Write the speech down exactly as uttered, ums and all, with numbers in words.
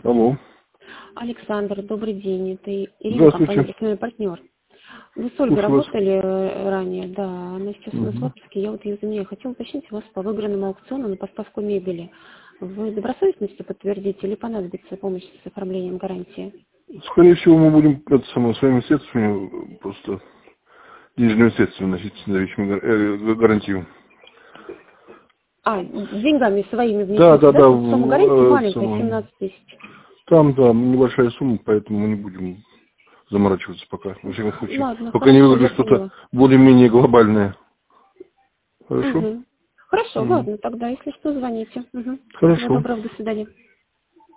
Алло. Александр, добрый день. Это Ирина, Здравствуйте. компания «Основной партнер». Вы с Ольгой Слушаю вас. работали э, ранее, да, она сейчас у нас в Мгм. отпуске, я вот ее заменяю. Хотела уточнить вас по выигранному аукциону на поставку мебели. Вы добросовестностью подтвердите или понадобится помощь с оформлением гарантии? Скорее всего, мы будем это самое, своими средствами, просто денежными средствами носить на вещи э, гарантию. А, деньгами своими Да, внесете, да, да? да. Тут сумма гарантии в- э, это маленькая, самое. семнадцать тысяч. Там, да, небольшая сумма, поэтому мы не будем заморачиваться пока. Во всяком случае, Ладно, пока не хорошо, я выиграет что-то поняла. более-менее глобальное. Хорошо? Угу. Хорошо, Мгм. ладно, тогда, если что, звоните. Угу. Всего Хорошо. доброго, до свидания.